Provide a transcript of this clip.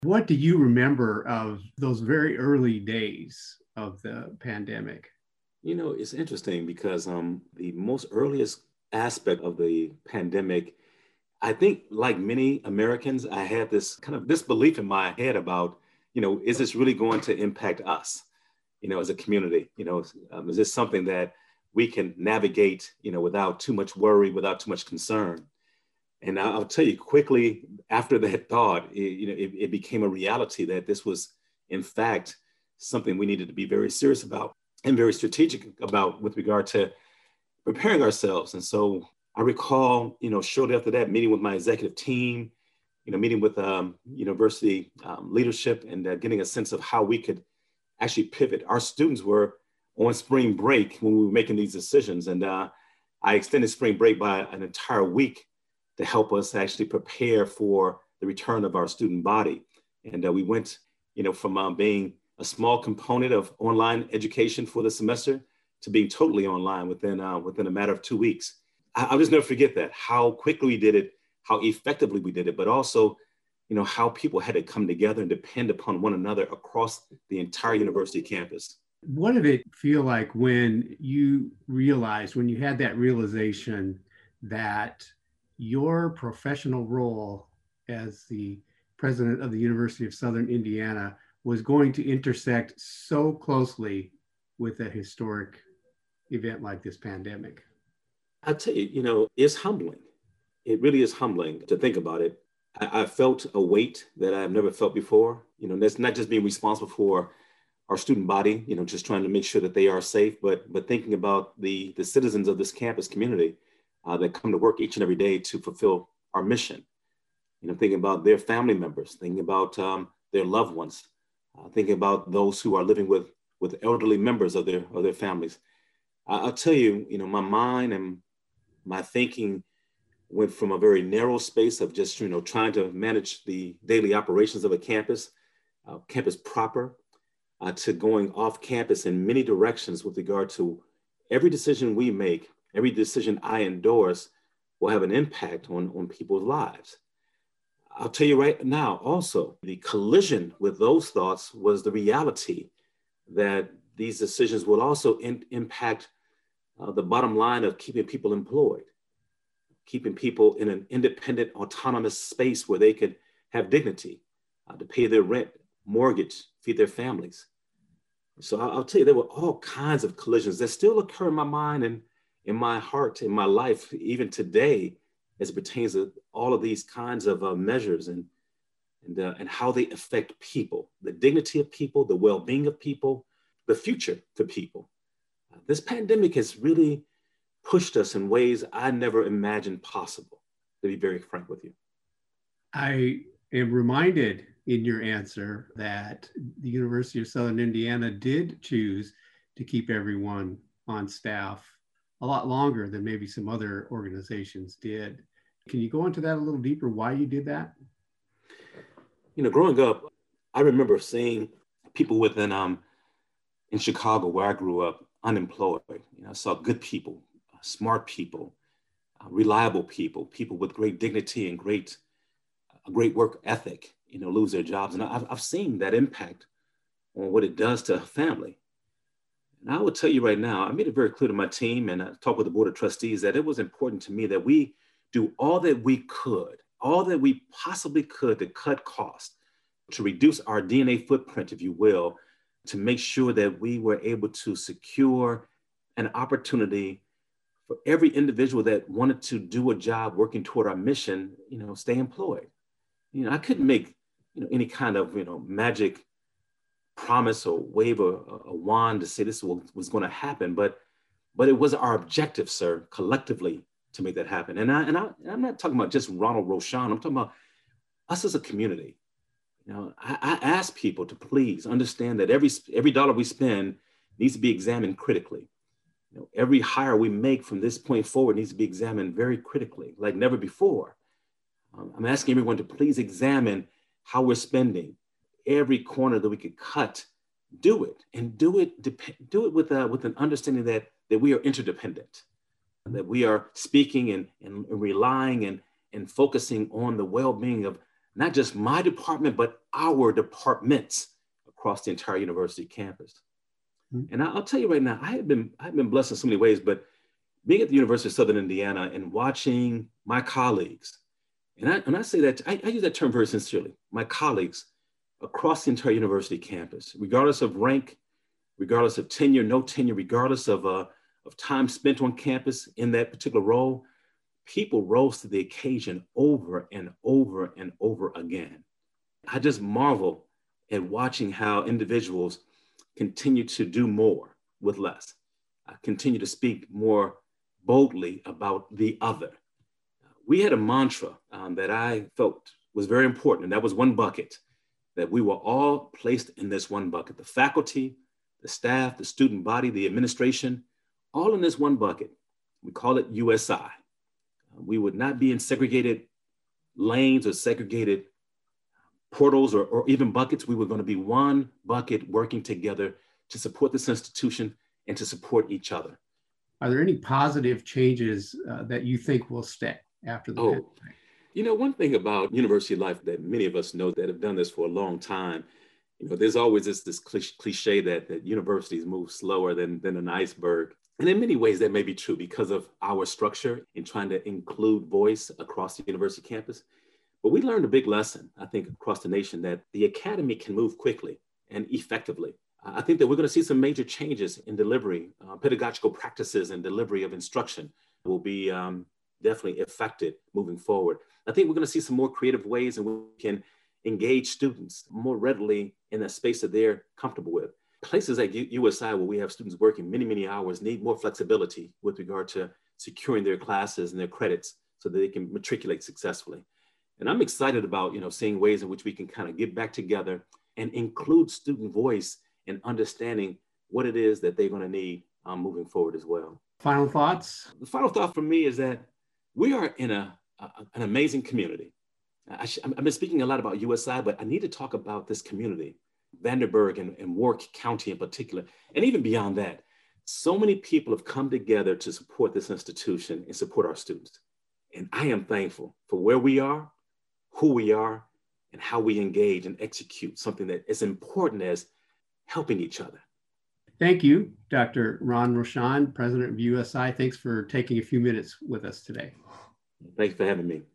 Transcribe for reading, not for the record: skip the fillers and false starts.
What do you remember of those very early days of the pandemic? It's interesting because the most earliest aspect of the pandemic, I think, like many Americans, I had this kind of this belief in my head about, is this really going to impact us, as a community? Is this something that we can navigate, without too much worry, without too much concern? And I'll tell you quickly after that thought, it became a reality that this was, in fact, something we needed to be very serious about and very strategic about with regard to preparing ourselves. And so I recall, shortly after that, meeting with my executive team, meeting with university leadership and getting a sense of how we could actually pivot. Our students were on spring break when we were making these decisions. And I extended spring break by an entire week to help us actually prepare for the return of our student body. And we went, from being a small component of online education for the semester to being totally online within a matter of 2 weeks. I'll just never forget that, how quickly we did it, how effectively we did it, but also, how people had to come together and depend upon one another across the entire university campus. What did it feel like when you realized, when you had that realization that your professional role as the president of the University of Southern Indiana was going to intersect so closely with a historic event like this pandemic? I tell you, it's humbling. It really is humbling to think about it. I felt a weight that I've never felt before. That's not just being responsible for our student body, just trying to make sure that they are safe, but thinking about the citizens of this campus community that come to work each and every day to fulfill our mission. Thinking about their family members, thinking about their loved ones, thinking about those who are living with elderly members of their families. I'll tell you, my mind and my thinking went from a very narrow space of just, trying to manage the daily operations of a campus, campus proper, to going off campus in many directions with regard to every decision we make, every decision I endorse will have an impact on people's lives. I'll tell you right now, also, the collision with those thoughts was the reality that these decisions will also impact the bottom line of keeping people employed, keeping people in an independent, autonomous space where they could have dignity to pay their rent, mortgage, feed their families. So I'll tell you, there were all kinds of collisions that still occur in my mind and in my heart, in my life, even today, as it pertains to all of these kinds of measures and how they affect people, the dignity of people, the well-being of people, the future for people. This pandemic has really pushed us in ways I never imagined possible, to be very frank with you. I am reminded in your answer that the University of Southern Indiana did choose to keep everyone on staff a lot longer than maybe some other organizations did. Can you go into that a little deeper, why you did that? Growing up, I remember seeing people in Chicago, where I grew up, unemployed. I saw good people, smart people, reliable people, people with great dignity and great work ethic, lose their jobs. And I've seen that impact on what it does to a family. And I will tell you right now, I made it very clear to my team and I talked with the board of trustees that it was important to me that we do all that we could, all that we possibly could to cut costs, to reduce our DNA footprint, if you will, to make sure that we were able to secure an opportunity for every individual that wanted to do a job working toward our mission, stay employed. I couldn't make, any kind of, magic promise or wave a wand to say this was going to happen, but it was our objective, sir, collectively to make that happen. And I'm not talking about just Ronald Rochon. I'm talking about us as a community. I ask people to please understand that every dollar we spend needs to be examined critically. Every hire we make from this point forward needs to be examined very critically, like never before. I'm asking everyone to please examine how we're spending every corner that we could cut. Do it and do it with an understanding that we are interdependent, that we are speaking and relying and focusing on the well-being of not just my department, but our departments across the entire university campus. Mm-hmm. And I'll tell you right now, I've been blessed in so many ways, but being at the University of Southern Indiana and watching my colleagues, and I say that, I use that term very sincerely, my colleagues across the entire university campus, regardless of rank, regardless of tenure, no tenure, regardless of time spent on campus in that particular role, people rose to the occasion over and over and over again. I just marvel at watching how individuals continue to do more with less, continue to speak more boldly about the other. We had a mantra that I felt was very important, and that was one bucket, that we were all placed in this one bucket. The faculty, the staff, the student body, the administration, all in this one bucket. We call it USI. We would not be in segregated lanes or segregated portals or even buckets. We were going to be one bucket working together to support this institution and to support each other. Are there any positive changes that you think will stick after the pandemic? You know, one thing about university life that many of us know that have done this for a long time, you know, there's always this cliche that universities move slower than an iceberg. And in many ways, that may be true because of our structure in trying to include voice across the university campus. But we learned a big lesson, I think, across the nation, that the academy can move quickly and effectively. I think that we're going to see some major changes in delivery. Pedagogical practices and delivery of instruction will be definitely affected moving forward. I think we're going to see some more creative ways in which we can engage students more readily in a space that they're comfortable with. Places like USI, where we have students working many, many hours, need more flexibility with regard to securing their classes and their credits so that they can matriculate successfully. And I'm excited about, seeing ways in which we can kind of get back together and include student voice and understanding what it is that they're going to need moving forward as well. Final thoughts? The final thought for me is that we are in an amazing community. I've been speaking a lot about USI, but I need to talk about this community, Vanderburgh and Warwick County in particular, and even beyond that. So many people have come together to support this institution and support our students. And I am thankful for where we are, who we are, and how we engage and execute something that is important as helping each other. Thank you, Dr. Ron Rochon, President of USI. Thanks for taking a few minutes with us today. Thanks for having me.